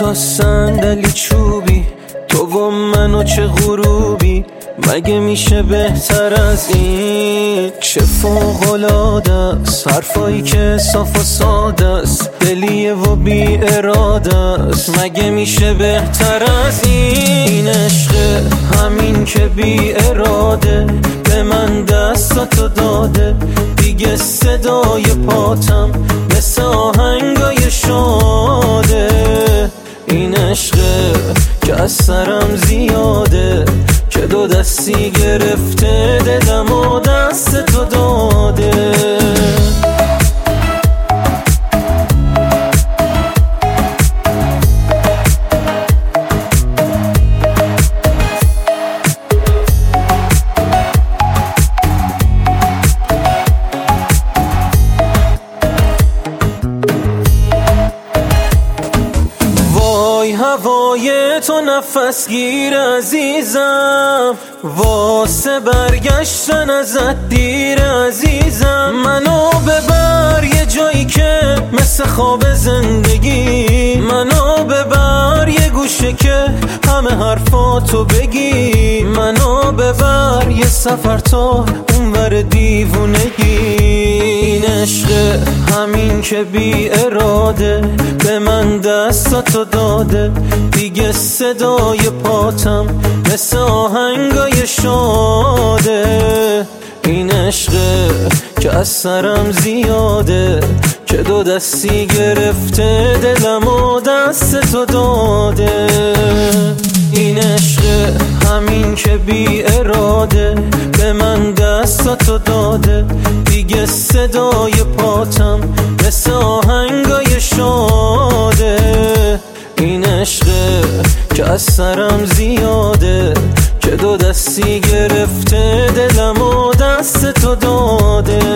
تا صندلی چوبی، تو و من و چه غروبی، مگه میشه بهتر از این؟ چه فوق‌العاده است حرفایی که صاف و ساده است، دلیه و بی اراده است، مگه میشه بهتر از این؟ عشق همین که بی اراده به من دستاتو داده، دیگه صدای پاتم مثل آهنگای شاده. این عشق که از سرم زیاده، که دو دستی گرفته دلم و دست تو داده. هوای تو نفس گیر عزیزم، واسه برگشتن ازت دیر عزیزم. منو ببر یه جایی که مثل خواب زندگی، منو ببر یه گوشه که همه حرفاتو بگی، منو ببر یه سفر تا اونور دیوونگی. این عشق همین که بی اراده به من دستاتو داده، دیگه صدای پاتم مثل آهنگای شاده. این عشق که از سرم زیاده، که دو دستی گرفته دلم و دست تو داده. این عشق همین که بی اراده به من دستاتو داده، دیگه صدای پاتم مثل آهنگای شاده. این عشق که از سرم زیاده، که دو دستی گرفته دلم و دست تو داده.